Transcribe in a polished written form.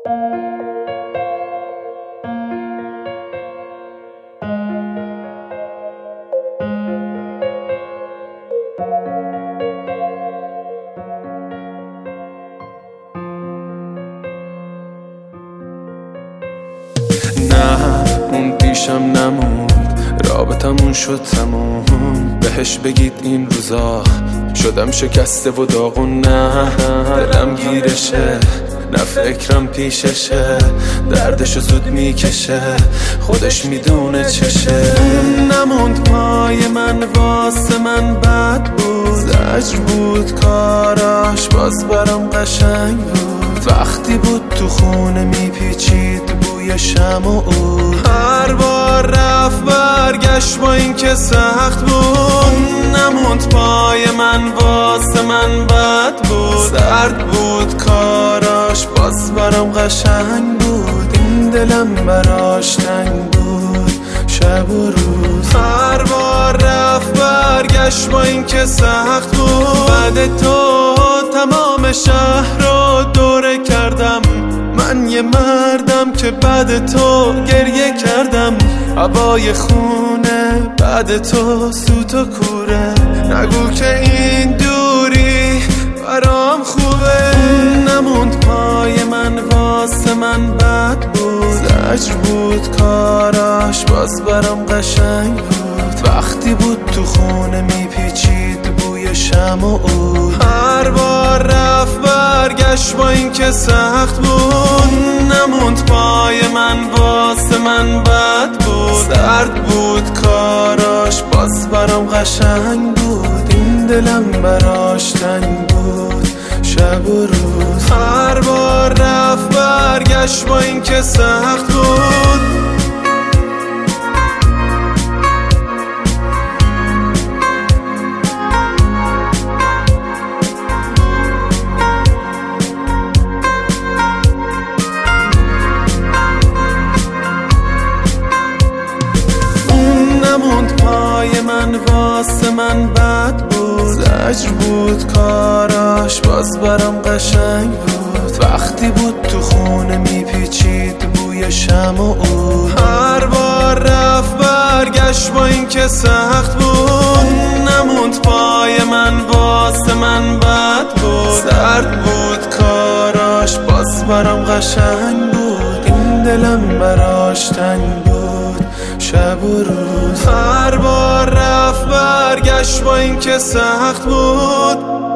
نه اون پیشم نموند، رابطمون شد تموم. بهش بگید این روزا شدم شکسته و داغون. نه دلم گیرشه، نه فکرم پیششه، دردشو زود میکشه، خودش میدونه چشه. نموند پای من، واسه من بد بود، زجر بود کاراش، باز برام قشنگ بود. وقتی بود تو خونه میپیچید بوی شمع و عود، هر بار رفت برگشت با این که سخت بود. نموند پای من، واسه من بد بود، سرد بود کاراش، باز برام قشنگ بود. این دلم براش تنگ بود شب و روز، هر بار رفت برگشت با این که سخت بود. بعد تو تمام شهر رو دوره کردم، من یه مردم که بعد تو گریه کردم. هوای خونه بعد تو سوت و کوره، نگو که این دوری برام خوبه. نموند پای من، واسه من بد بود، زجر بود کاراش، باز برام قشنگ بود. وقتی بود تو خونه میپیچید بوی شمع و عود، هر بار رفت برگشت با این که سخت بود. نموند پای من، واسه من بد بود، سرد بود کاراش، باز برام قشنگ بود. این دلم براش تنگ بود شب و روز، هر بار رفت برگشت با این که سخت بود. نموند پای من، واسه من بد بود، زجر بود کاراش، باز برام قشنگ بود. وقتی بود تو خونه میپیچید بوی شمع و عود، هر بار رفت برگشت با این که سخت بود. نموند پای من، واسه من بد بود، سرد بود کاراش، باز برام قشنگ بود. این دلم براش تنگ بود شب و روز، هر بار رفت برگشت با این که سخت بود.